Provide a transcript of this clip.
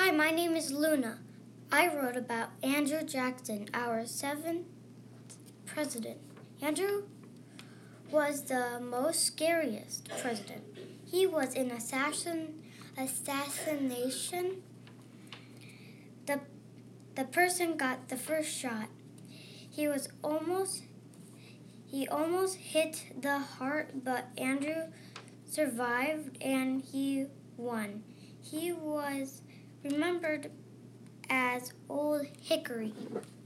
Hi, my name is Luna. I wrote about Andrew Jackson, our 7th president. Andrew was the most scariest president. He was in assassination. The person got the first shot. He almost hit the heart, but Andrew survived and he won. He was remembered as Old Hickory.